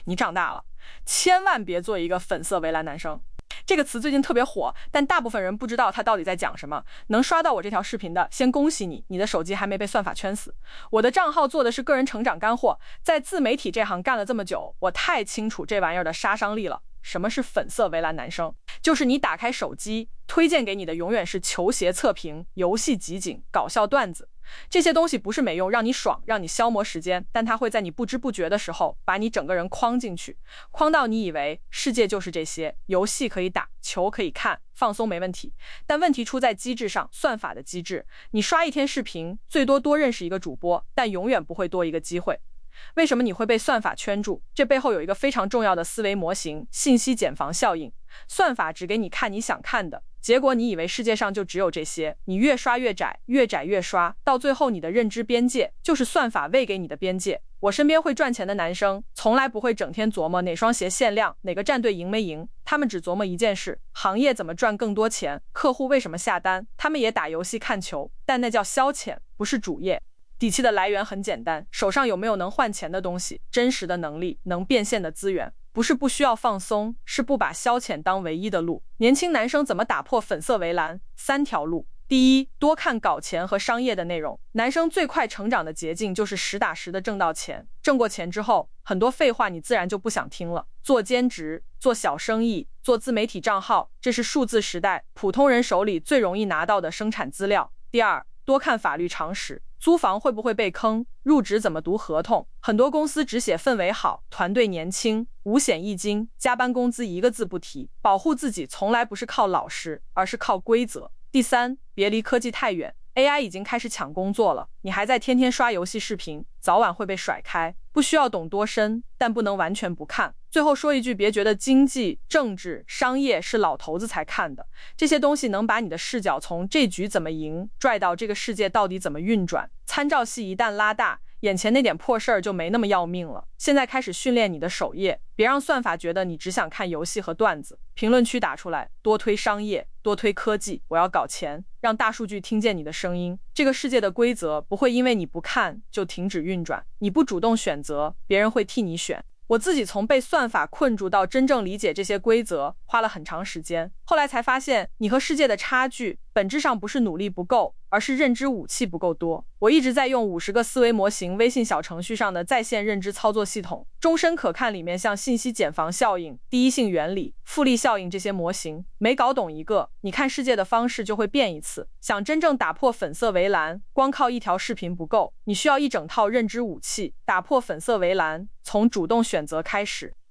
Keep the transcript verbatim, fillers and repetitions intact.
你长大了，千万别做一个粉色围栏男生。这个词最近特别火，但大部分人不知道它到底在讲什么。能刷到我这条视频的，先恭喜你，你的手机还没被算法圈死。我的账号做的是个人成长干货，在自媒体这行干了这么久，我太清楚这玩意儿的杀伤力了。什么是粉色围栏男生？就是你打开手机，推荐给你的永远是球鞋测评、游戏集锦、搞笑段子。这些东西不是没用，让你爽，让你消磨时间，但它会在你不知不觉的时候把你整个人框进去，框到你以为世界就是这些，游戏可以打，球可以看，放松没问题。但问题出在机制上，算法的机制。你刷一天视频，最多多认识一个主播，但永远不会多一个机会。为什么你会被算法圈住？这背后有一个非常重要的思维模型——信息茧房效应。算法只给你看你想看的，结果你以为世界上就只有这些，你越刷越窄，越窄越刷，到最后你的认知边界就是算法喂给你的边界。我身边会赚钱的男生，从来不会整天琢磨哪双鞋限量，哪个战队赢没赢，他们只琢磨一件事：行业怎么赚更多钱，客户为什么下单。他们也打游戏看球，但那叫消遣，不是主业。底气的来源很简单，手上有没有能换钱的东西，真实的能力，能变现的资源。不是不需要放松，是不把消遣当唯一的路。年轻男生怎么打破粉色围栏？三条路。第一，多看搞钱和商业的内容。男生最快成长的捷径就是实打实的挣到钱，挣过钱之后，很多废话你自然就不想听了。做兼职，做小生意，做自媒体账号，这是数字时代普通人手里最容易拿到的生产资料。第二，多看法律常识。租房会不会被坑？入职怎么读合同？很多公司只写氛围好，团队年轻，五险一金，加班工资一个字不提。保护自己从来不是靠老实，而是靠规则。第三，别离科技太远。A I 已经开始抢工作了，你还在天天刷游戏视频，早晚会被甩开。不需要懂多深，但不能完全不看。最后说一句，别觉得经济、政治、商业是老头子才看的，这些东西能把你的视角从这局怎么赢拽到这个世界到底怎么运转。参照系一旦拉大，眼前那点破事儿就没那么要命了。现在开始训练你的首页，别让算法觉得你只想看游戏和段子。评论区打出来，多推商业，多推科技，我要搞钱，让大数据听见你的声音。这个世界的规则不会因为你不看就停止运转，你不主动选择，别人会替你选。我自己从被算法困住到真正理解这些规则，花了很长时间。后来才发现，你和世界的差距本质上不是努力不够，而是认知武器不够多。我一直在用五十个思维模型微信小程序上的在线认知操作系统，终身可看里面像信息茧房效应、第一性原理、复利效应这些模型，每搞懂一个，你看世界的方式就会变一次。想真正打破粉色围栏，光靠一条视频不够，你需要一整套认知武器。打破粉色围栏，从主动选择开始。